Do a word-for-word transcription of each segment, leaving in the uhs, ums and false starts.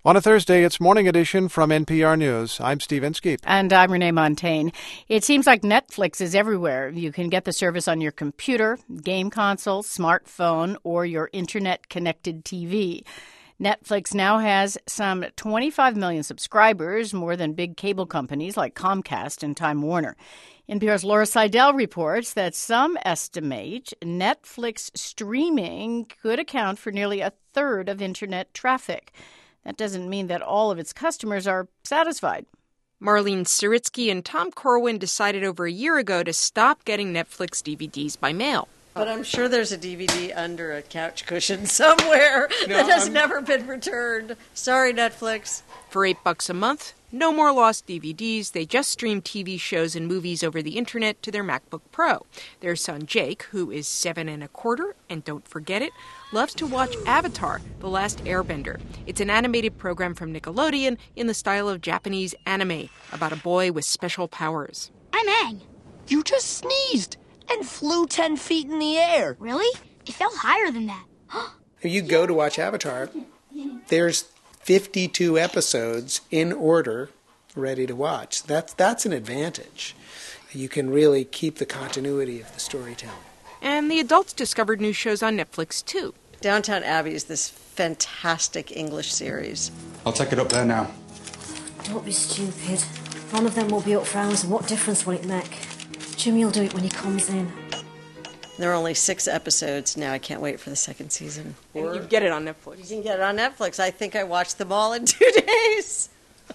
On a Thursday, it's Morning Edition from N P R News. I'm Steve Inskeep. And I'm Renee Montaigne. It seems like Netflix is everywhere. You can get the service on your computer, game console, smartphone, or your internet-connected T V. Netflix now has some twenty-five million subscribers, more than big cable companies like Comcast and Time Warner. N P R's Laura Seidel reports that some estimate Netflix streaming could account for nearly a third of internet traffic. That doesn't mean that all of its customers are satisfied. Marlene Siritsky and Tom Corwin decided over a year ago to stop getting Netflix D V Ds by mail. But I'm sure there's a D V D under a couch cushion somewhere no, that has I'm... never been returned. Sorry, Netflix. For eight bucks a month, no more lost D V Ds. They just stream T V shows and movies over the internet to their MacBook Pro. Their son Jake, who is seven and a quarter, and don't forget it, loves to watch Avatar: The Last Airbender. It's an animated program from Nickelodeon in the style of Japanese anime about a boy with special powers. I'm Aang. You just sneezed and flew ten feet in the air. Really? It fell higher than that. If you go to watch Avatar, there's fifty-two episodes in order ready to watch. That's that's an advantage. You can really keep the continuity of the storytelling. And the adults discovered new shows on Netflix, too. Downton Abbey is this fantastic English series. I'll take it up there now. Don't be stupid. One of them will be up for hours, and what difference will it make? Jimmy will do it when he comes in. There are only six episodes now. I can't wait for the second season. And you get it on Netflix. You can get it on Netflix. I think I watched them all in two days.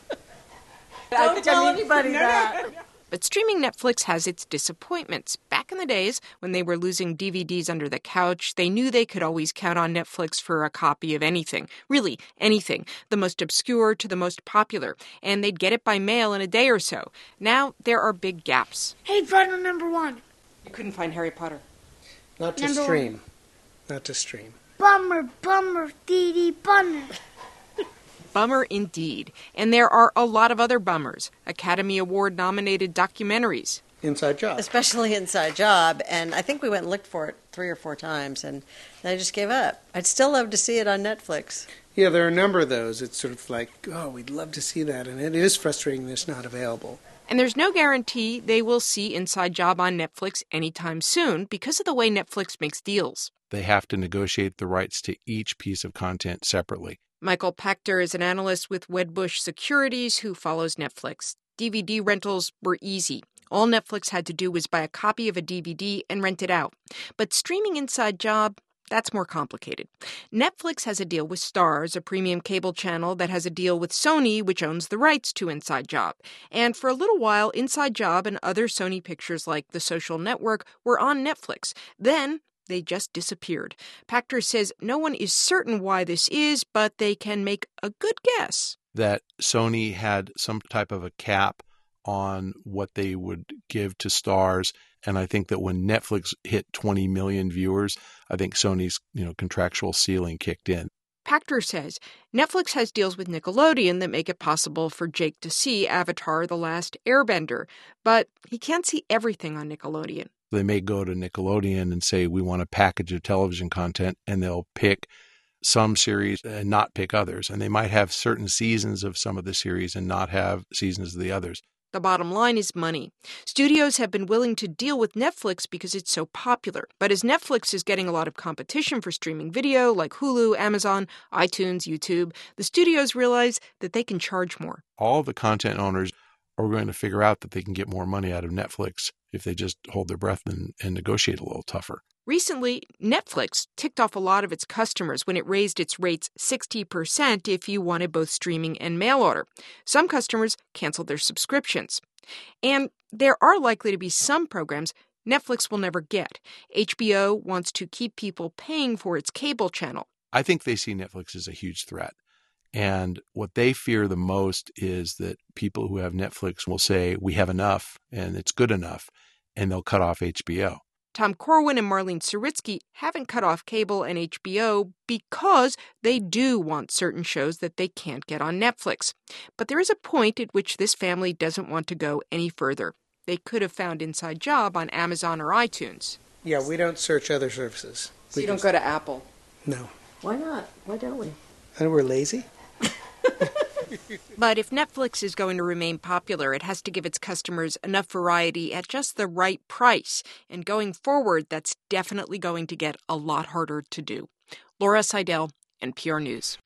Don't tell I mean, anybody no, that. No, no. But streaming Netflix has its disappointments. Back in the days, when they were losing D V Ds under the couch, they knew they could always count on Netflix for a copy of anything. Really, anything. The most obscure to the most popular. And they'd get it by mail in a day or so. Now, there are big gaps. Hey, partner number one. You couldn't find Harry Potter. Not to number stream. One. Not to stream. Bummer, bummer, dee dee, bummer. Bummer indeed. And there are a lot of other bummers. Academy Award-nominated documentaries. Inside Job. Especially Inside Job. And I think we went and looked for it three or four times, and then I just gave up. I'd still love to see it on Netflix. Yeah, there are a number of those. It's sort of like, oh, we'd love to see that. And it is frustrating that it's not available. And there's no guarantee they will see Inside Job on Netflix anytime soon because of the way Netflix makes deals. They have to negotiate the rights to each piece of content separately. Michael Pachter is an analyst with Wedbush Securities who follows Netflix. D V D rentals were easy. All Netflix had to do was buy a copy of a D V D and rent it out. But streaming Inside Job, that's more complicated. Netflix has a deal with Starz, a premium cable channel that has a deal with Sony, which owns the rights to Inside Job. And for a little while, Inside Job and other Sony pictures like The Social Network were on Netflix. Then they just disappeared. Pachter says no one is certain why this is, but they can make a good guess. That Sony had some type of a cap on what they would give to Starz. And I think that when Netflix hit twenty million viewers, I think Sony's, you know, contractual ceiling kicked in. Pachter says Netflix has deals with Nickelodeon that make it possible for Jake to see Avatar: The Last Airbender, but he can't see everything on Nickelodeon. They may go to Nickelodeon and say, we want a package of television content, and they'll pick some series and not pick others. And they might have certain seasons of some of the series and not have seasons of the others. The bottom line is money. Studios have been willing to deal with Netflix because it's so popular. But as Netflix is getting a lot of competition for streaming video, like Hulu, Amazon, iTunes, YouTube, the studios realize that they can charge more. All the content owners are going to figure out that they can get more money out of Netflix if they just hold their breath and, and negotiate a little tougher. Recently, Netflix ticked off a lot of its customers when it raised its rates sixty percent if you wanted both streaming and mail order. Some customers canceled their subscriptions. And there are likely to be some programs Netflix will never get. H B O wants to keep people paying for its cable channel. I think they see Netflix as a huge threat. And what they fear the most is that people who have Netflix will say, we have enough and it's good enough, and they'll cut off H B O. Tom Corwin and Marlene Siritsky haven't cut off cable and H B O because they do want certain shows that they can't get on Netflix. But there is a point at which this family doesn't want to go any further. They could have found Inside Job on Amazon or iTunes. Yeah, we don't search other services. So we you don't just... go to Apple? No. Why not? Why don't we? And we're lazy. But if Netflix is going to remain popular, it has to give its customers enough variety at just the right price. And going forward, that's definitely going to get a lot harder to do. Laura Seidel, N P R News.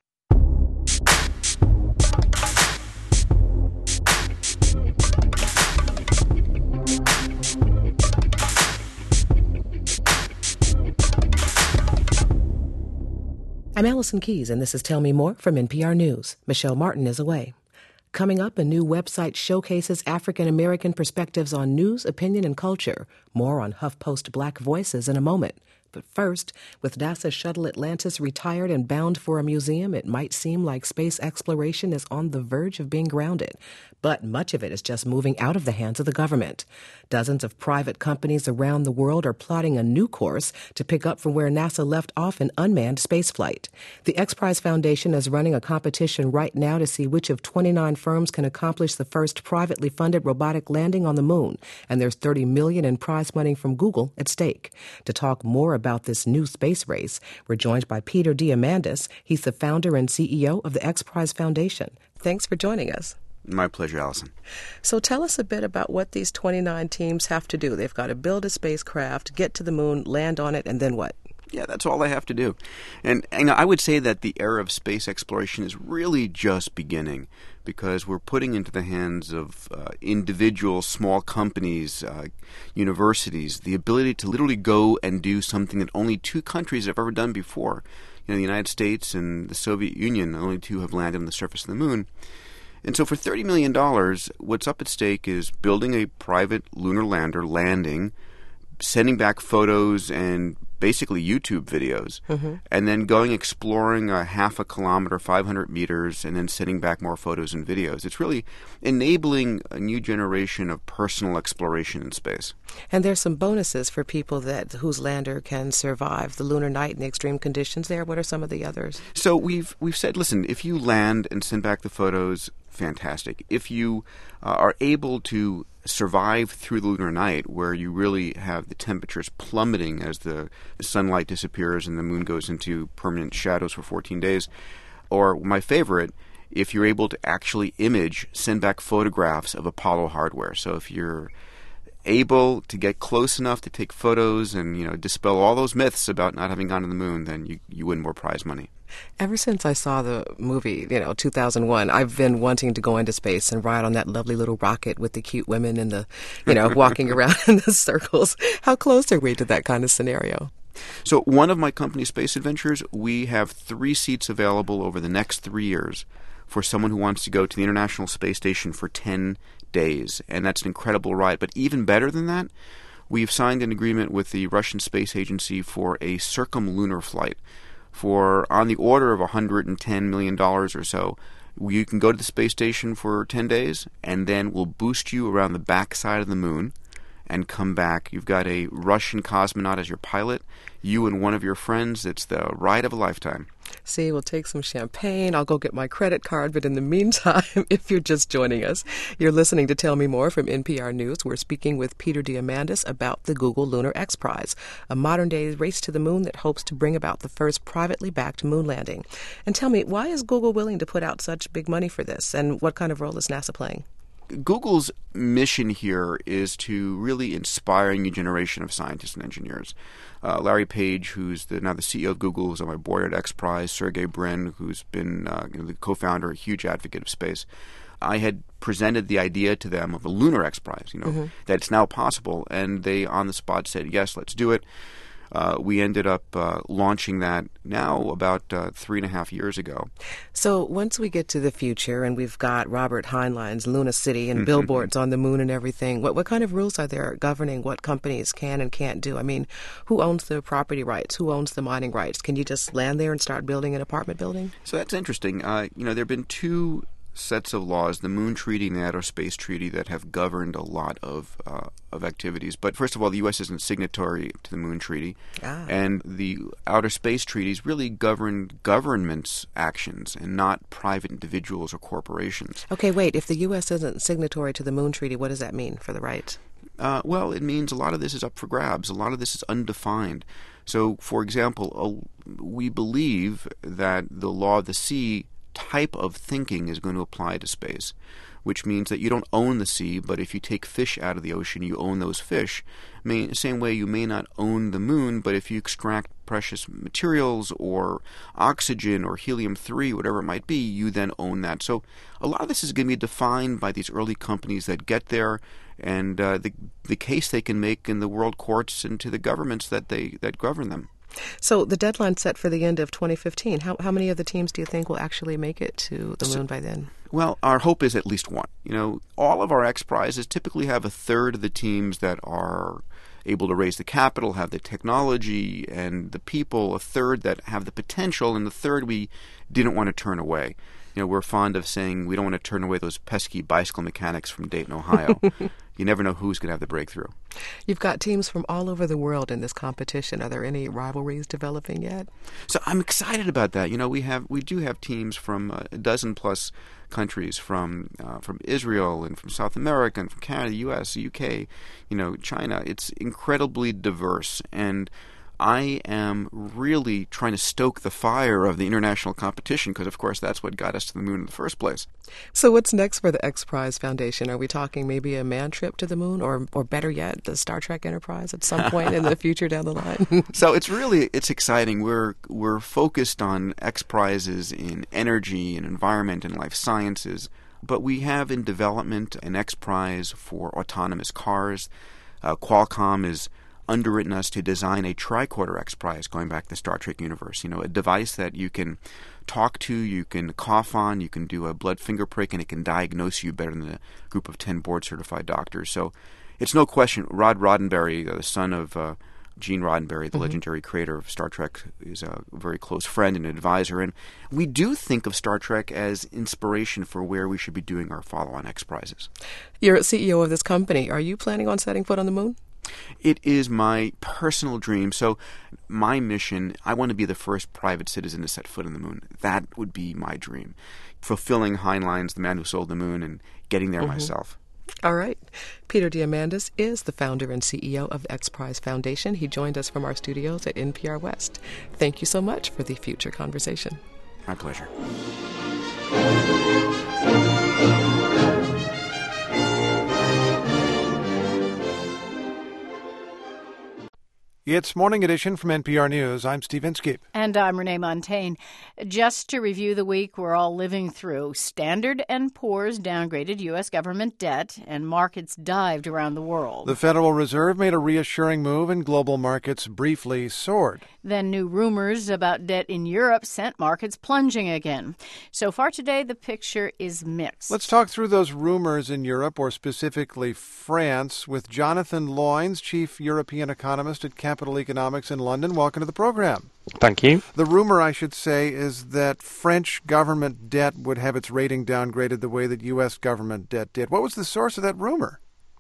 I'm Allison Keyes, and this is Tell Me More from N P R News. Michelle Martin is away. Coming up, a new website showcases African-American perspectives on news, opinion, and culture. More on HuffPost Black Voices in a moment. But first, with NASA's shuttle Atlantis retired and bound for a museum, it might seem like space exploration is on the verge of being grounded. But much of it is just moving out of the hands of the government. Dozens of private companies around the world are plotting a new course to pick up from where NASA left off in unmanned spaceflight. The X Prize Foundation is running a competition right now to see which of twenty-nine firms can accomplish the first privately funded robotic landing on the moon. And there's thirty million dollars in prize money from Google at stake. To talk more about this new space race, we're joined by Peter Diamandis. He's the founder and C E O of the X Prize Foundation. Thanks for joining us. My pleasure, Allison. So tell us a bit about what these twenty-nine teams have to do. They've got to build a spacecraft, get to the moon, land on it, and then what? Yeah, that's all they have to do. And, and I would say that the era of space exploration is really just beginning, because we're putting into the hands of uh, individual small companies, uh, universities, the ability to literally go and do something that only two countries have ever done before. You know, the United States and the Soviet Union, only two have landed on the surface of the moon. And so for thirty million dollars, what's up at stake is building a private lunar lander, landing, sending back photos and basically YouTube videos, mm-hmm. and then going exploring a half a kilometer, five hundred meters, and then sending back more photos and videos. It's really enabling a new generation of personal exploration in space. And there's some bonuses for people that whose lander can survive the lunar night and the extreme conditions there. What are some of the others? So we've we've said, listen, if you land and send back the photos, fantastic. If you uh, are able to survive through the lunar night, where you really have the temperatures plummeting as the, the sunlight disappears and the moon goes into permanent shadows for fourteen days, or my favorite, if you're able to actually image, send back photographs of Apollo hardware. So if you're able to get close enough to take photos and, you know, dispel all those myths about not having gone to the moon, then you, you win more prize money. Ever since I saw the movie, you know, two thousand one, I've been wanting to go into space and ride on that lovely little rocket with the cute women and the, you know, walking around in the circles. How close are we to that kind of scenario? So one of my company, Space Adventures, we have three seats available over the next three years for someone who wants to go to the International Space Station for ten days. And that's an incredible ride. But even better than that, we've signed an agreement with the Russian Space Agency for a circumlunar flight for on the order of one hundred ten million dollars or so. You can go to the space station for ten days, and then we'll boost you around the backside of the moon and come back. You've got a Russian cosmonaut as your pilot, you and one of your friends. It's the ride of a lifetime. See, we'll take some champagne. I'll go get my credit card. But in the meantime, if you're just joining us, you're listening to Tell Me More from N P R News. We're speaking with Peter Diamandis about the Google Lunar X Prize, a modern-day race to the moon that hopes to bring about the first privately backed moon landing. And tell me, why is Google willing to put out such big money for this? And what kind of role is NASA playing? Google's mission here is to really inspire a new generation of scientists and engineers. Uh, Larry Page, who's the, now the C E O of Google, who's on my board at X Prize, Sergey Brin, who's been uh, you know, the co-founder, a huge advocate of space. I had presented the idea to them of a lunar X Prize, you know, mm-hmm. that it's now possible, and they on the spot said, yes, let's do it. Uh, we ended up uh, launching that now about uh, three and a half years ago. So once we get to the future and we've got Robert Heinlein's Luna City and billboards on the moon and everything, what, what kind of rules are there governing what companies can and can't do? I mean, who owns the property rights? Who owns the mining rights? Can you just land there and start building an apartment building? So that's interesting. Uh, you know, there have been two sets of laws, the Moon Treaty and the Outer Space Treaty, that have governed a lot of uh, of activities. But first of all, the U S isn't signatory to the Moon Treaty, ah. and the Outer Space Treaties really govern governments' actions and not private individuals or corporations. Okay, wait. If the U S isn't signatory to the Moon Treaty, what does that mean for the rights? Uh, well, it means a lot of this is up for grabs. A lot of this is undefined. So, for example, uh, we believe that the law of the sea type of thinking is going to apply to space, which means that you don't own the sea, but if you take fish out of the ocean, you own those fish. I mean, the same way you may not own the moon, but if you extract precious materials or oxygen or helium three, whatever it might be, you then own that. So a lot of this is going to be defined by these early companies that get there and uh, the the case they can make in the world courts and to the governments that they that govern them. So the deadline set for the end of twenty fifteen, how how many of the teams do you think will actually make it to the moon by then? Well, our hope is at least one. You know, all of our X Prizes typically have a third of the teams that are able to raise the capital, have the technology and the people, a third that have the potential, and the third we didn't want to turn away. You know, we're fond of saying we don't want to turn away those pesky bicycle mechanics from Dayton, Ohio. You never know who's going to have the breakthrough. You've got teams from all over the world in this competition. Are there any rivalries developing yet? So I'm excited about that. You know, we have we do have teams from a dozen plus countries, from uh, from Israel and from South America and from Canada, U S, U K, you know, China. It's incredibly diverse, and I am really trying to stoke the fire of the international competition because, of course, that's what got us to the moon in the first place. So what's next for the X Prize Foundation? Are we talking maybe a manned trip to the moon, or or better yet, the Star Trek Enterprise at some point in the future down the line? So it's really, it's exciting. We're we're focused on X Prizes in energy and environment and life sciences, but we have in development an X Prize for autonomous cars. Uh, Qualcomm is underwritten us to design a tricorder X Prize going back to the Star Trek universe. You know, a device that you can talk to, you can cough on, you can do a blood finger prick, and it can diagnose you better than a group of ten board-certified doctors. So it's no question, Rod Roddenberry, the son of uh, Gene Roddenberry, the mm-hmm. legendary creator of Star Trek, is a very close friend and advisor. And we do think of Star Trek as inspiration for where we should be doing our follow-on X Prizes. You're C E O of this company. Are you planning on setting foot on the moon? It is my personal dream. So my mission, I want to be the first private citizen to set foot on the moon. That would be my dream. Fulfilling Heinlein's The Man Who Sold the Moon and getting there mm-hmm. myself. All right. Peter Diamandis is the founder and C E O of the X Prize Foundation. He joined us from our studios at N P R West. Thank you so much for the future conversation. My pleasure. It's Morning Edition from N P R News. I'm Steve Inskeep. And I'm Renee Montaigne. Just to review the week we're all living through, Standard and Poor's downgraded U S government debt, and markets dived around the world. The Federal Reserve made a reassuring move, and global markets briefly soared. Then new rumors about debt in Europe sent markets plunging again. So far today, the picture is mixed. Let's talk through those rumors in Europe, or specifically France, with Jonathan Loynes, Chief European Economist at Capital Economics in London. Welcome to the program. Thank you. The rumor, I should say, is that French government debt would have its rating downgraded the way that U S government debt did. What was the source of that rumor?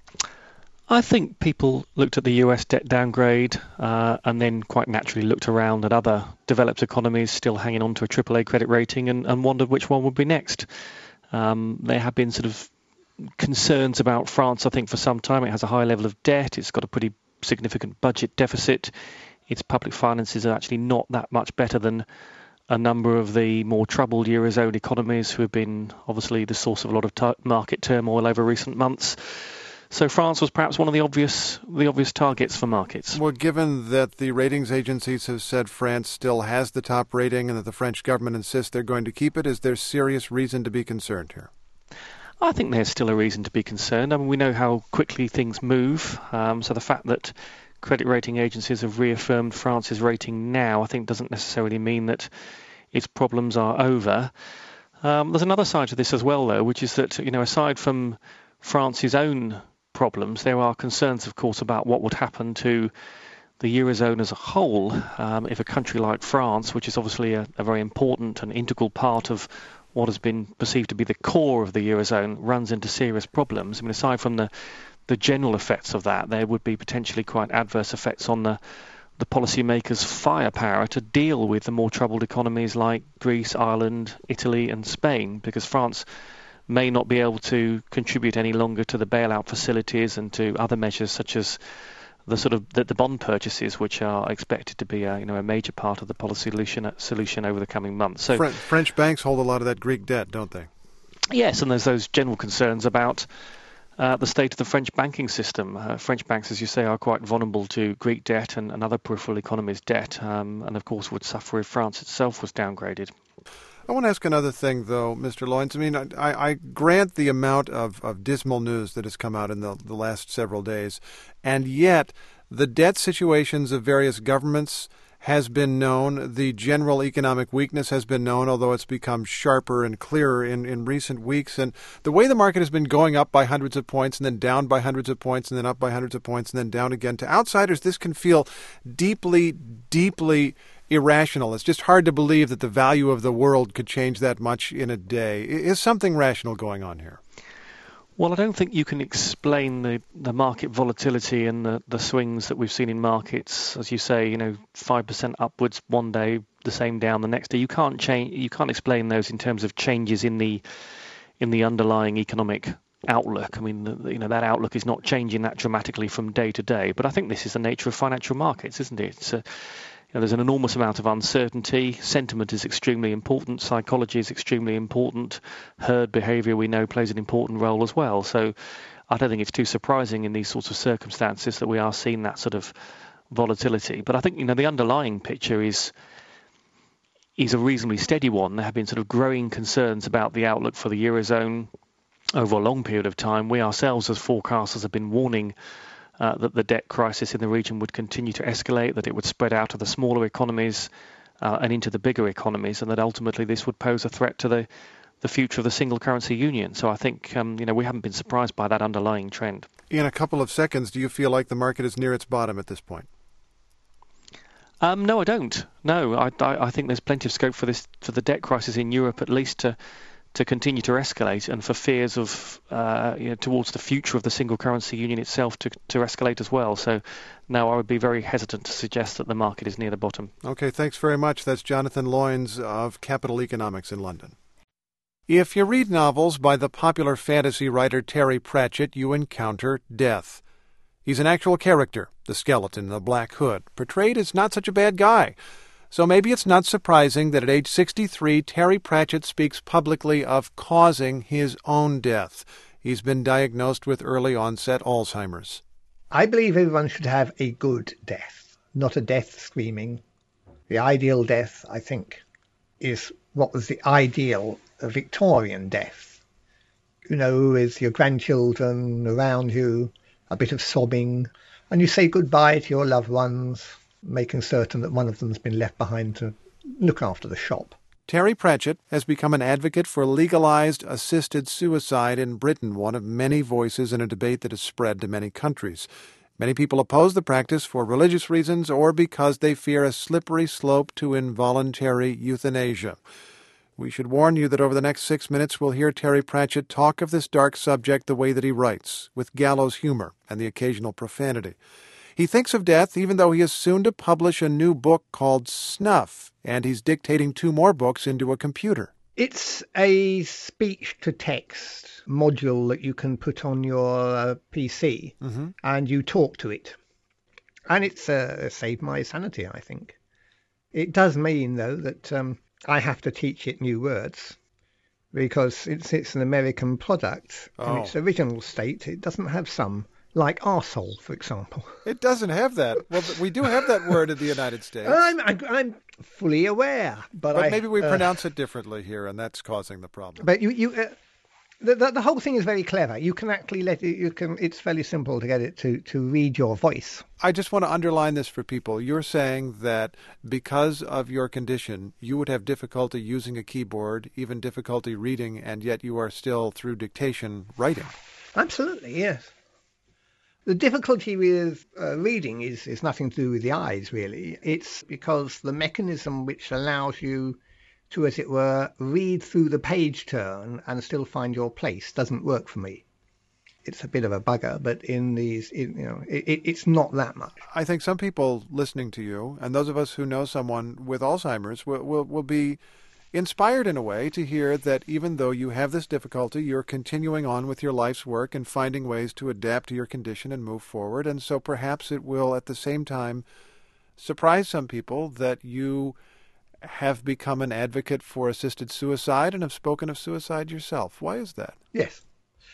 I think people looked at the U S debt downgrade uh, and then quite naturally looked around at other developed economies still hanging on to a triple A credit rating and, and wondered which one would be next. Um, there have been sort of concerns about France, I think, for some time. It has a high level of debt. It's got a pretty significant budget deficit. Its public finances are actually not that much better than a number of the more troubled Eurozone economies who have been obviously the source of a lot of t- market turmoil over recent months. So France was perhaps one of the obvious the obvious targets for markets. Well, given that the ratings agencies have said France still has the top rating and that the French government insists they're going to keep it, is there serious reason to be concerned here? I think there's still a reason to be concerned. I mean, we know how quickly things move. Um, so the fact that credit rating agencies have reaffirmed France's rating now, I think, doesn't necessarily mean that its problems are over. Um, there's another side to this as well, though, which is that, you know, aside from France's own problems, there are concerns, of course, about what would happen to the Eurozone as a whole um, if a country like France, which is obviously a, a very important and integral part of what has been perceived to be the core of the Eurozone, runs into serious problems. I mean, aside from the, the general effects of that, there would be potentially quite adverse effects on the, the policymakers' firepower to deal with the more troubled economies like Greece, Ireland, Italy and Spain, because France may not be able to contribute any longer to the bailout facilities and to other measures such as the sort of the, the bond purchases, which are expected to be a, you know a major part of the policy solution solution over the coming months. So French, French banks hold a lot of that Greek debt, don't they? Yes, and there's those general concerns about uh, the state of the French banking system. Uh, French banks, as you say, are quite vulnerable to Greek debt and, and other peripheral economies' debt, um, and of course would suffer if France itself was downgraded. I want to ask another thing, though, Mister Loynes. I mean, I, I grant the amount of, of dismal news that has come out in the, the last several days, and yet the debt situations of various governments has been known. The general economic weakness has been known, although it's become sharper and clearer in, in recent weeks. And the way the market has been going up by hundreds of points and then down by hundreds of points and then up by hundreds of points and then down again, to outsiders, this can feel deeply, deeply irrational. It's just hard to believe that the value of the world could change that much in a day. Is something rational going on here? Well, I don't think you can explain the, the market volatility and the, the swings that we've seen in markets, as you say, you know, five percent upwards one day, the same down the next day. You can't change. You can't explain those in terms of changes in the in the underlying economic outlook. I mean, the, you know, that outlook is not changing that dramatically from day to day. But I think this is the nature of financial markets, isn't it? It's a, You know, there's an enormous amount of uncertainty. Sentiment is extremely important. Psychology is extremely important. Herd behavior, we know, plays an important role as well. So I don't think it's too surprising in these sorts of circumstances that we are seeing that sort of volatility. But I think, you know, the underlying picture is is a reasonably steady one. There have been sort of growing concerns about the outlook for the Eurozone over a long period of time. We ourselves, as forecasters, have been warning Uh, that the debt crisis in the region would continue to escalate, that it would spread out to the smaller economies uh, and into the bigger economies, and that ultimately this would pose a threat to the, the future of the single currency union. So I think um, you know we haven't been surprised by that underlying trend. In a couple of seconds, do you feel like the market is near its bottom at this point? Um, no, I don't. No, I, I, I think there's plenty of scope for this for the debt crisis in Europe, at least to to continue to escalate, and for fears of uh, you know, towards the future of the single currency union itself to, to escalate as well. So now I would be very hesitant to suggest that the market is near the bottom. Okay, thanks very much. That's Jonathan Loynes of Capital Economics in London. If you read novels by the popular fantasy writer Terry Pratchett, you encounter death. He's an actual character, the skeleton in the Black Hood, portrayed as not such a bad guy. So maybe it's not surprising that at age sixty-three, Terry Pratchett speaks publicly of causing his own death. He's been diagnosed with early-onset Alzheimer's. I believe everyone should have a good death, not a death screaming. The ideal death, I think, is what was the ideal Victorian death. You know, with your grandchildren around you, a bit of sobbing, and you say goodbye to your loved ones, making certain that one of them has been left behind to look after the shop. Terry Pratchett has become an advocate for legalized assisted suicide in Britain, one of many voices in a debate that has spread to many countries. Many people oppose the practice for religious reasons or because they fear a slippery slope to involuntary euthanasia. We should warn you that over the next six minutes we'll hear Terry Pratchett talk of this dark subject the way that he writes, with gallows humor and the occasional profanity. He thinks of death even though he is soon to publish a new book called Snuff, and he's dictating two more books into a computer. It's a speech-to-text module that you can put on your uh, P C, mm-hmm. and you talk to it. And it's uh, saved my sanity, I think. It does mean, though, that um, I have to teach it new words, because it's, it's an American product. Oh. In its original state, it doesn't have some, like arsehole, for example. It doesn't have that. Well, we do have that word in the United States. I'm, I'm, I'm fully aware, but, but I, maybe we uh, pronounce it differently here, and that's causing the problem. But you, you, uh, the, the the whole thing is very clever. You can actually let it. You can. It's fairly simple to get it to to read your voice. I just want to underline this for people. You're saying that because of your condition, you would have difficulty using a keyboard, even difficulty reading, and yet you are still, through dictation, writing. Absolutely, yes. The difficulty with uh, reading is, is nothing to do with the eyes, really. It's because the mechanism which allows you to, as it were, read through the page turn and still find your place doesn't work for me. It's a bit of a bugger, but in these, in, you know, it, it's not that much. I think some people listening to you, and those of us who know someone with Alzheimer's, will will, will be inspired in a way to hear that even though you have this difficulty, you're continuing on with your life's work and finding ways to adapt to your condition and move forward. And so perhaps it will at the same time surprise some people that you have become an advocate for assisted suicide and have spoken of suicide yourself. Why is that? Yes.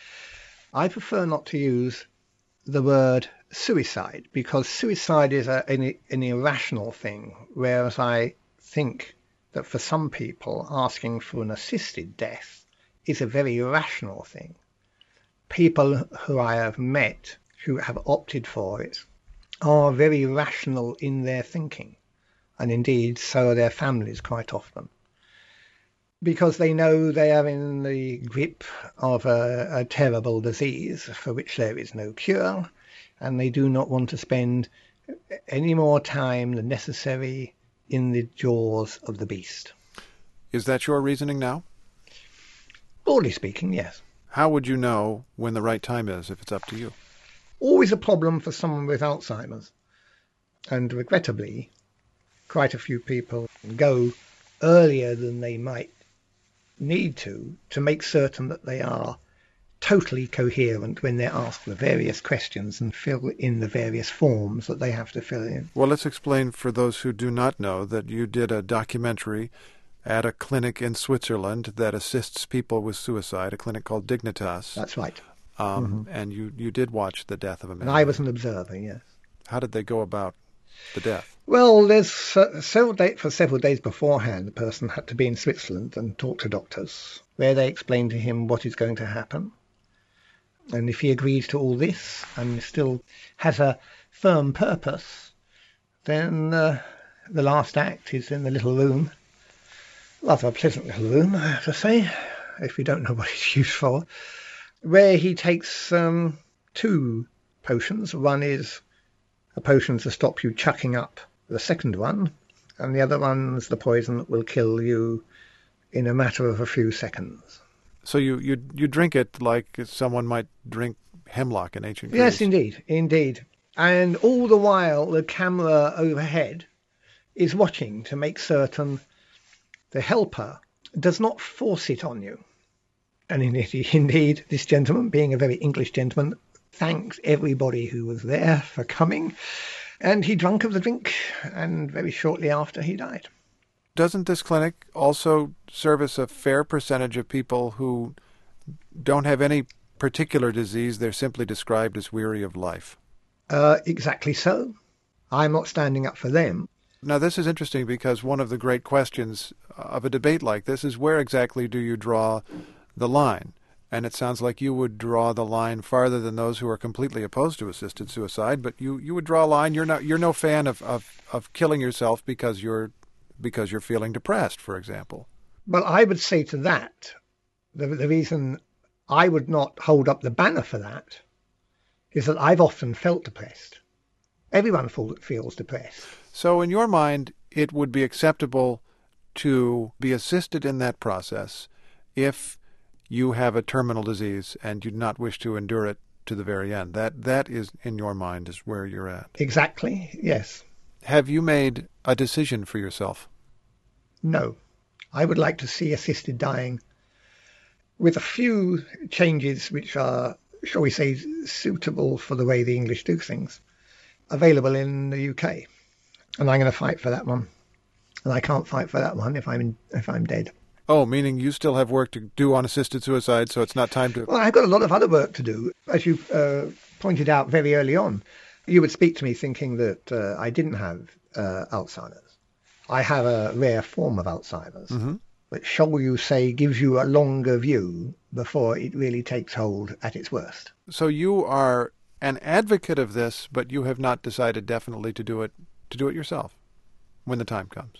I prefer not to use the word suicide because suicide is a, an, an irrational thing, whereas I think that for some people asking for an assisted death is a very rational thing. People who I have met who have opted for it are very rational in their thinking, and indeed so are their families quite often, because they know they are in the grip of a, a terrible disease for which there is no cure, and they do not want to spend any more time than necessary in the jaws of the beast. Is that your reasoning now? Broadly speaking, yes. How would you know when the right time is if it's up to you? Always a problem for someone with Alzheimer's. And regrettably, quite a few people go earlier than they might need to, to make certain that they are totally coherent when they're asked the various questions and fill in the various forms that they have to fill in. Well, let's explain for those who do not know that you did a documentary at a clinic in Switzerland that assists people with suicide, a clinic called Dignitas. That's right. Um, mm-hmm. And you, you did watch the death of a man. And I was an observer, yes. How did they go about the death? Well, there's uh, several day, for several days beforehand, the person had to be in Switzerland and talk to doctors, where they explained to him what is going to happen. And if he agrees to all this and still has a firm purpose, then uh, the last act is in the little room. Rather a pleasant little room, I have to say, if you don't know what it's used for, where he takes um, two potions. One is a potion to stop you chucking up the second one, and the other one's the poison that will kill you in a matter of a few seconds. So you, you, you drink it like someone might drink hemlock in ancient Greece? Yes, indeed, indeed. And all the while the camera overhead is watching to make certain the helper does not force it on you. And indeed, indeed, this gentleman, being a very English gentleman, thanks everybody who was there for coming. And he drank of the drink, and very shortly after he died. Doesn't this clinic also service a fair percentage of people who don't have any particular disease? They're simply described as weary of life. Uh, exactly so. I'm not standing up for them. Now, this is interesting because one of the great questions of a debate like this is where exactly do you draw the line? And it sounds like you would draw the line farther than those who are completely opposed to assisted suicide, but you, you would draw a line. You're not you're no fan of, of, of killing yourself because you're because you're feeling depressed, for example. Well, I would say to that, the, the reason I would not hold up the banner for that is that I've often felt depressed. Everyone feels depressed. So in your mind, it would be acceptable to be assisted in that process if you have a terminal disease and you do not wish to endure it to the very end. That that is, in your mind, is where you're at. Exactly, yes. Have you made a decision for yourself? No. I would like to see assisted dying with a few changes which are, shall we say, suitable for the way the English do things, available in the U K. And I'm going to fight for that one. And I can't fight for that one if I'm in, if I'm dead. Oh, meaning you still have work to do on assisted suicide, so it's not time to... Well, I've got a lot of other work to do. As you uh, pointed out very early on, you would speak to me thinking that uh, I didn't have uh, Alzheimer's. I have a rare form of Alzheimer's, mm-hmm. which, shall you say, gives you a longer view before it really takes hold at its worst. So you are an advocate of this, but you have not decided definitely to do it to do it yourself when the time comes.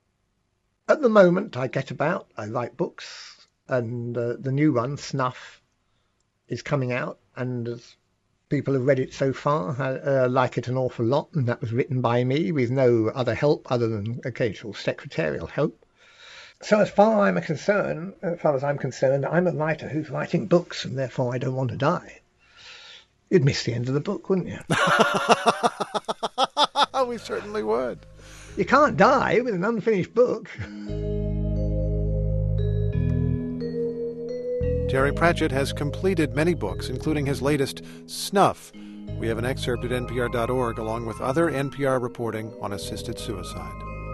At the moment, I get about, I write books, and uh, the new one, Snuff, is coming out, and as people have read it so far, I uh, like it an awful lot, and that was written by me with no other help other than occasional secretarial help. So as far as I'm concerned, as far as I'm concerned, I'm a writer who's writing books, and therefore I don't want to die. You'd miss the end of the book, wouldn't you? We certainly would. You can't die with an unfinished book. Terry Pratchett has completed many books, including his latest, Snuff. We have an excerpt at N P R dot org, along with other N P R reporting on assisted suicide.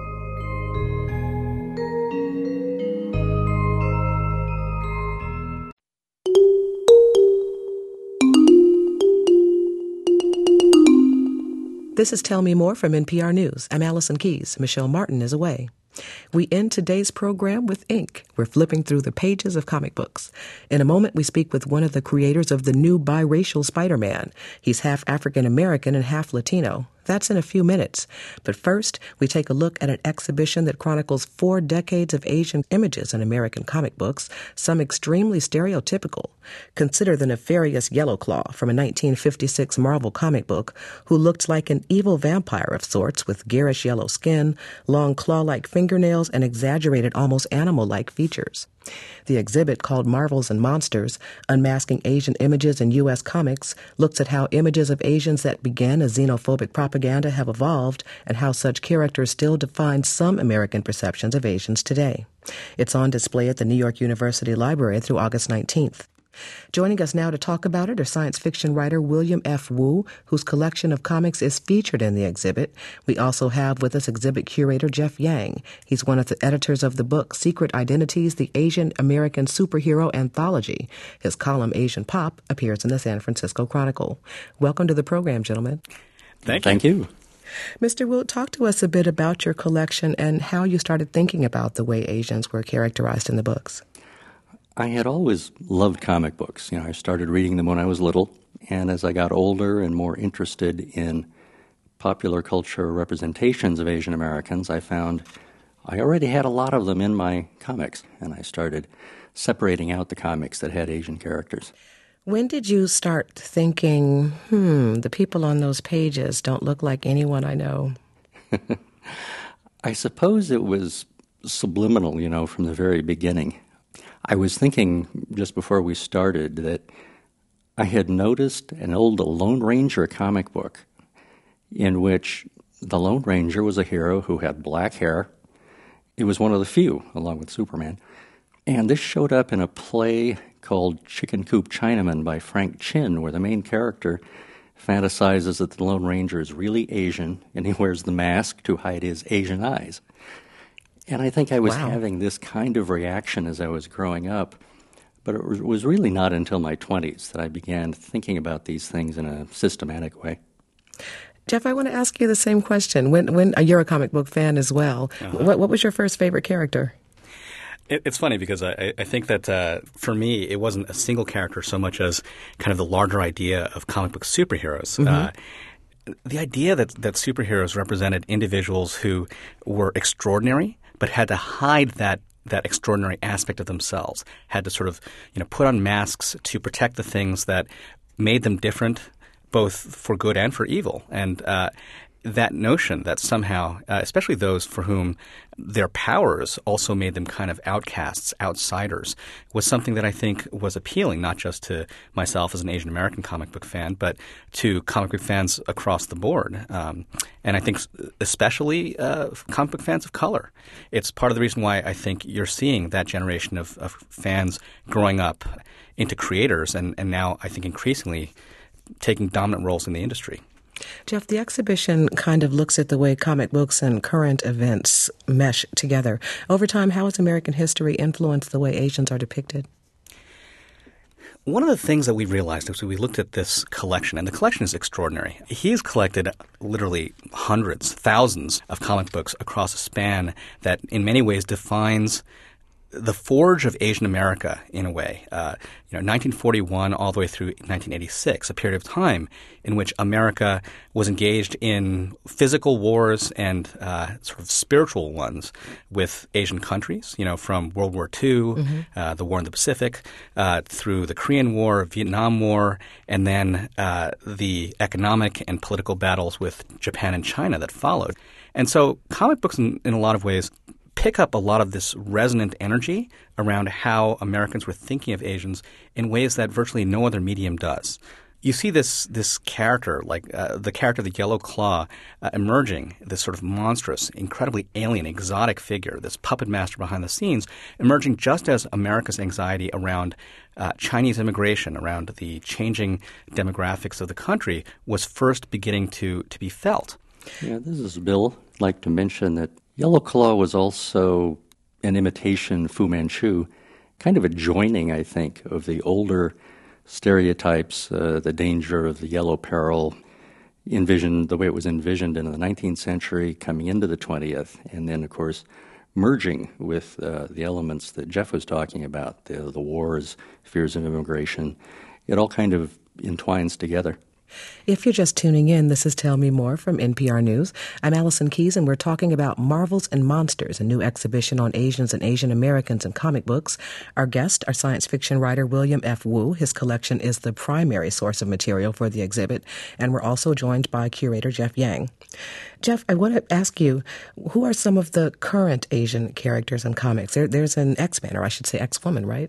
This is Tell Me More from N P R News. I'm Allison Keyes. Michelle Martin is away. We end today's program with ink. We're flipping through the pages of comic books. In a moment, we speak with one of the creators of the new biracial Spider-Man. He's half African-American and half Latino. That's in a few minutes. But first, we take a look at an exhibition that chronicles four decades of Asian images in American comic books, some extremely stereotypical. Consider the nefarious Yellowclaw from a nineteen fifty-six Marvel comic book, who looked like an evil vampire of sorts with garish yellow skin, long claw-like fingernails, and exaggerated, almost animal-like features. The exhibit, called Marvels and Monsters, Unmasking Asian Images in U S Comics, looks at how images of Asians that began as xenophobic propaganda have evolved and how such characters still define some American perceptions of Asians today. It's on display at the New York University Library through August nineteenth. Joining us now to talk about it are science fiction writer William F. Wu, whose collection of comics is featured in the exhibit. We also have with us exhibit curator Jeff Yang. He's one of the editors of the book Secret Identities, the Asian American Superhero Anthology. His column Asian Pop appears in the San Francisco Chronicle. Welcome to the program, gentlemen. Thank you. Thank you. Mister Wu, talk to us a bit about your collection and how you started thinking about the way Asians were characterized in the books. I had always loved comic books. You know, I started reading them when I was little, and as I got older and more interested in popular culture representations of Asian Americans, I found I already had a lot of them in my comics, and I started separating out the comics that had Asian characters. When did you start thinking, hmm, the people on those pages don't look like anyone I know? I suppose it was subliminal, you know, from the very beginning. I was thinking just before we started that I had noticed an old Lone Ranger comic book in which the Lone Ranger was a hero who had black hair. It was one of the few, along with Superman. And this showed up in a play called Chicken Coop Chinaman by Frank Chin, where the main character fantasizes that the Lone Ranger is really Asian and he wears the mask to hide his Asian eyes. And I think I was wow. having this kind of reaction as I was growing up, but it was really not until my twenties that I began thinking about these things in a systematic way. Jeff, I want to ask you the same question. When, when you're a comic book fan as well, uh-huh. what, what was your first favorite character? It, it's funny because I, I think that uh, for me, it wasn't a single character so much as kind of the larger idea of comic book superheroes. Mm-hmm. Uh, the idea that, that superheroes represented individuals who were extraordinary but had to hide that that extraordinary aspect of themselves, had to sort of, you know, put on masks to protect the things that made them different, both for good and for evil. And uh, that notion that somehow, uh, especially those for whom their powers also made them kind of outcasts, outsiders, was something that I think was appealing, not just to myself as an Asian American comic book fan, but to comic book fans across the board. Um, and I think especially uh, comic book fans of color. It's part of the reason why I think you're seeing that generation of, of fans growing up into creators and, and now I think increasingly taking dominant roles in the industry. Jeff, the exhibition kind of looks at the way comic books and current events mesh together. Over time, how has American history influenced the way Asians are depicted? One of the things that we realized as we looked at this collection, and the collection is extraordinary. He's collected literally hundreds, thousands of comic books across a span that in many ways defines the forge of Asian America in a way. Uh, you know, nineteen forty-one all the way through nineteen eighty-six, a period of time in which America was engaged in physical wars and uh, sort of spiritual ones with Asian countries, you know, from World War Two, mm-hmm. uh, the war in the Pacific, uh, through the Korean War, Vietnam War, and then uh, the economic and political battles with Japan and China that followed. And so comic books in, in a lot of ways pick up a lot of this resonant energy around how Americans were thinking of Asians in ways that virtually no other medium does. you see this this character, like uh, the character of the Yellow Claw, uh, emerging, this sort of monstrous, incredibly alien, exotic figure, this puppet master behind the scenes, emerging just as America's anxiety around uh, Chinese immigration, around the changing demographics of the country, was first beginning to, to be felt. Yeah, this is Bill. I'd like to mention that Yellow Claw was also an imitation Fu Manchu, kind of a joining, I think, of the older stereotypes, uh, the danger of the yellow peril, envisioned the way it was envisioned in the nineteenth century, coming into the twentieth, and then, of course, merging with uh, the elements that Jeff was talking about, the, the wars, fears of immigration. It all kind of entwines together. If you're just tuning in, this is Tell Me More from N P R News. I'm Allison Keyes, and we're talking about Marvels and Monsters, a new exhibition on Asians and Asian Americans in comic books. Our guest, our science fiction writer, William F. Wu. His collection is the primary source of material for the exhibit, and we're also joined by curator Jeff Yang. Jeff, I want to ask you, who are some of the current Asian characters in comics? There, there's an X-Man, or I should say X-Woman, right?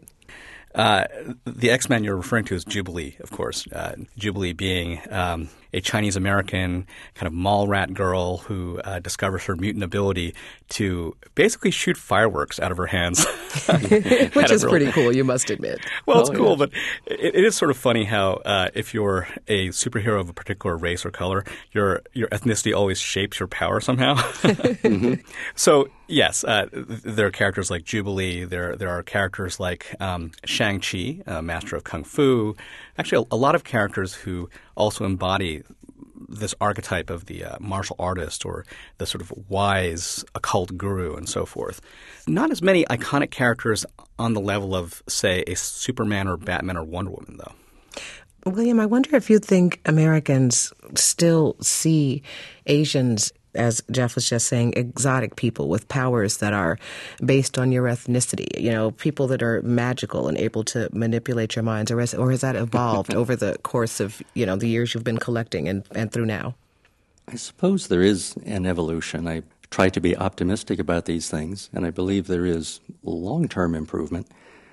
Uh, the X-Men you're referring to is Jubilee, of course. Uh, Jubilee being um, a Chinese-American kind of mall rat girl who uh, discovers her mutant ability to basically shoot fireworks out of her hands. Which is pretty cool, you must admit. Well, it's oh, cool, yeah. but it, it is sort of funny how uh, if you're a superhero of a particular race or color, your your ethnicity always shapes your power somehow. mm-hmm. So, yes, uh, there are characters like Jubilee. There there are characters like um, Shang-Chi, uh, master of Kung Fu. Actually, a, a lot of characters who also embody this archetype of the uh, martial artist or the sort of wise occult guru and so forth. Not as many iconic characters on the level of, say, a Superman or Batman or Wonder Woman, though. William, I wonder if you think Americans still see Asians, as Jeff was just saying, exotic people with powers that are based on your ethnicity, you know, people that are magical and able to manipulate your minds, or has, or has that evolved over the course of, you know, the years you've been collecting and, and through now? I suppose there is an evolution. I try to be optimistic about these things, and I believe there is long-term improvement.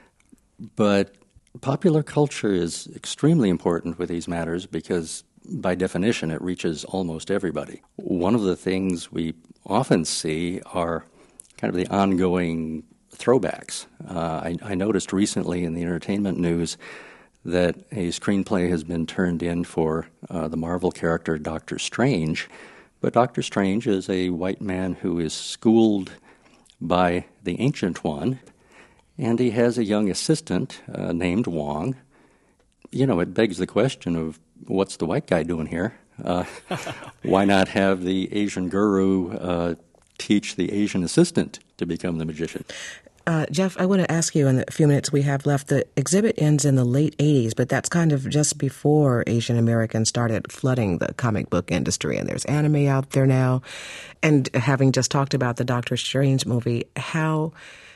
But popular culture is extremely important with these matters because by definition, it reaches almost everybody. One of the things we often see are kind of the ongoing throwbacks. Uh, I, I noticed recently in the entertainment news that a screenplay has been turned in for uh, the Marvel character Doctor Strange, but Doctor Strange is a white man who is schooled by the Ancient One, and he has a young assistant uh, named Wong. You know, it begs the question of, what's the white guy doing here? Uh, why not have the Asian guru uh, teach the Asian assistant to become the magician? Uh, Jeff, I want to ask you in the few minutes we have left, the exhibit ends in the late eighties, but that's kind of just before Asian Americans started flooding the comic book industry, and there's anime out there now. And having just talked about the Doctor Strange movie, how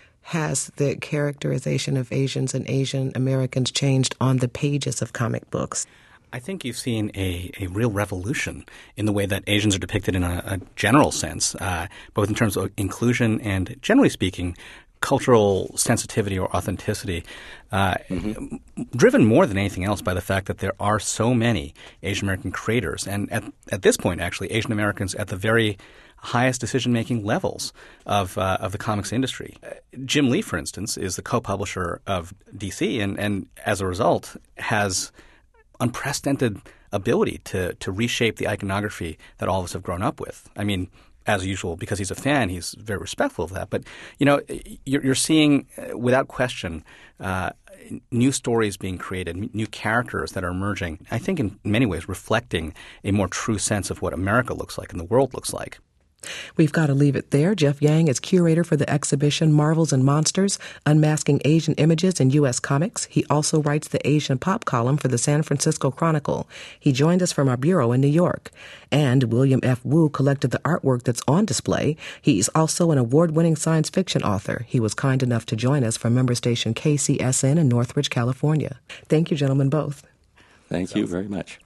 has the characterization of Asians and Asian Americans changed on the pages of comic books? I think you've seen a, a real revolution in the way that Asians are depicted in a, a general sense, uh, both in terms of inclusion and, generally speaking, cultural sensitivity or authenticity, uh, mm-hmm. driven more than anything else by the fact that there are so many Asian American creators, and at, at this point, actually, Asian Americans at the very highest decision-making levels of uh, of the comics industry. Uh, Jim Lee, for instance, is the co-publisher of D C, and, and as a result has unprecedented ability to to reshape the iconography that all of us have grown up with. I mean, as usual, because he's a fan, he's very respectful of that. But, you know, you're, you're seeing, uh, without question, uh, new stories being created, new characters that are emerging, I think in many ways reflecting a more true sense of what America looks like and the world looks like. We've got to leave it there. Jeff Yang is curator for the exhibition Marvels and Monsters, Unmasking Asian Images in U S. Comics. He also writes the Asian Pop column for the San Francisco Chronicle. He joined us from our bureau in New York. And William F. Wu collected the artwork that's on display. He's also an award-winning science fiction author. He was kind enough to join us from member station K C S N in Northridge, California. Thank you, gentlemen, both. Thank you very much.